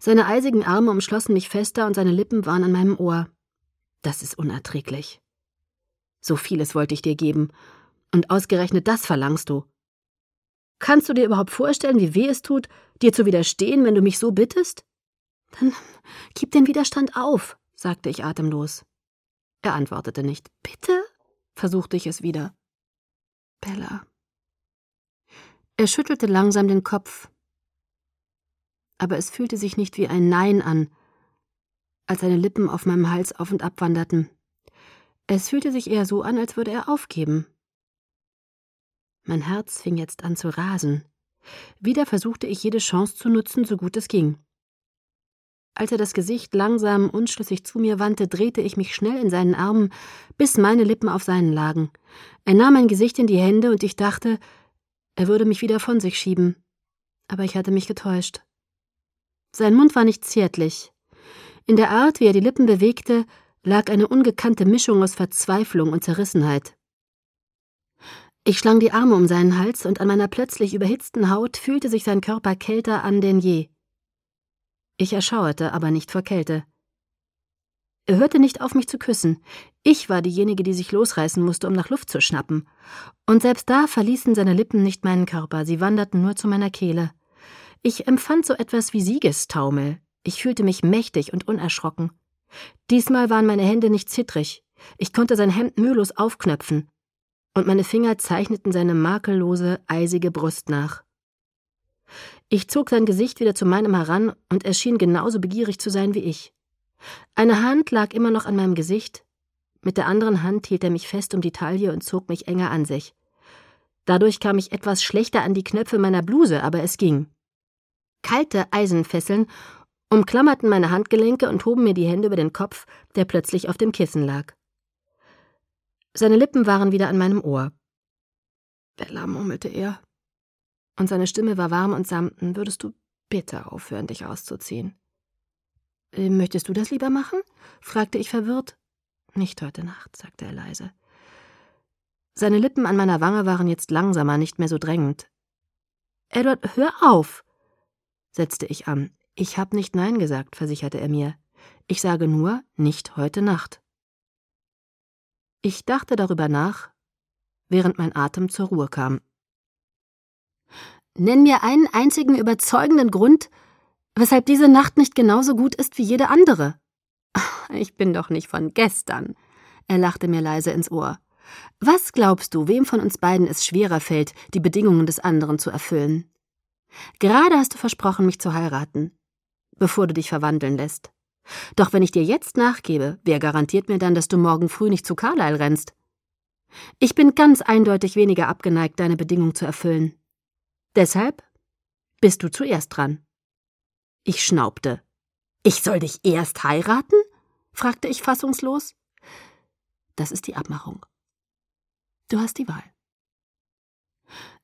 Seine eisigen Arme umschlossen mich fester und seine Lippen waren an meinem Ohr. Das ist unerträglich. So vieles wollte ich dir geben, und ausgerechnet das verlangst du. Kannst du dir überhaupt vorstellen, wie weh es tut, dir zu widerstehen, wenn du mich so bittest? Dann gib den Widerstand auf, sagte ich atemlos. Er antwortete nicht. Bitte? Versuchte ich es wieder. Bella. Er schüttelte langsam den Kopf. Aber es fühlte sich nicht wie ein Nein an, als seine Lippen auf meinem Hals auf und ab wanderten. Es fühlte sich eher so an, als würde er aufgeben. Mein Herz fing jetzt an zu rasen. Wieder versuchte ich, jede Chance zu nutzen, so gut es ging. Als er das Gesicht langsam, unschlüssig zu mir wandte, drehte ich mich schnell in seinen Armen, bis meine Lippen auf seinen lagen. Er nahm mein Gesicht in die Hände und ich dachte, er würde mich wieder von sich schieben. Aber ich hatte mich getäuscht. Sein Mund war nicht zärtlich. In der Art, wie er die Lippen bewegte, lag eine ungekannte Mischung aus Verzweiflung und Zerrissenheit. Ich schlang die Arme um seinen Hals und an meiner plötzlich überhitzten Haut fühlte sich sein Körper kälter an denn je. Ich erschauerte, aber nicht vor Kälte. Er hörte nicht auf, mich zu küssen. Ich war diejenige, die sich losreißen musste, um nach Luft zu schnappen. Und selbst da verließen seine Lippen nicht meinen Körper, sie wanderten nur zu meiner Kehle. Ich empfand so etwas wie Siegestaumel. Ich fühlte mich mächtig und unerschrocken. Diesmal waren meine Hände nicht zittrig. Ich konnte sein Hemd mühelos aufknöpfen. Und meine Finger zeichneten seine makellose, eisige Brust nach. Ich zog sein Gesicht wieder zu meinem heran und er schien genauso begierig zu sein wie ich. Eine Hand lag immer noch an meinem Gesicht. Mit der anderen Hand hielt er mich fest um die Taille und zog mich enger an sich. Dadurch kam ich etwas schlechter an die Knöpfe meiner Bluse, aber es ging. Kalte Eisenfesseln umklammerten meine Handgelenke und hoben mir die Hände über den Kopf, der plötzlich auf dem Kissen lag. Seine Lippen waren wieder an meinem Ohr. Bella, murmelte er. Und seine Stimme war warm und samten. Würdest du bitte aufhören, dich auszuziehen? Möchtest du das lieber machen? Fragte ich verwirrt. Nicht heute Nacht, sagte er leise. Seine Lippen an meiner Wange waren jetzt langsamer, nicht mehr so drängend. Edward, hör auf, setzte ich an. Ich hab nicht Nein gesagt, versicherte er mir. Ich sage nur, nicht heute Nacht. Ich dachte darüber nach, während mein Atem zur Ruhe kam. Nenn mir einen einzigen überzeugenden Grund, weshalb diese Nacht nicht genauso gut ist wie jede andere. Ich bin doch nicht von gestern. Er lachte mir leise ins Ohr. Was glaubst du, wem von uns beiden es schwerer fällt, die Bedingungen des anderen zu erfüllen? Gerade hast du versprochen, mich zu heiraten, bevor du dich verwandeln lässt. Doch wenn ich dir jetzt nachgebe, wer garantiert mir dann, dass du morgen früh nicht zu Carlyle rennst? Ich bin ganz eindeutig weniger abgeneigt, deine Bedingung zu erfüllen. Deshalb bist du zuerst dran. Ich schnaubte. Ich soll dich erst heiraten? Fragte ich fassungslos. Das ist die Abmachung. Du hast die Wahl.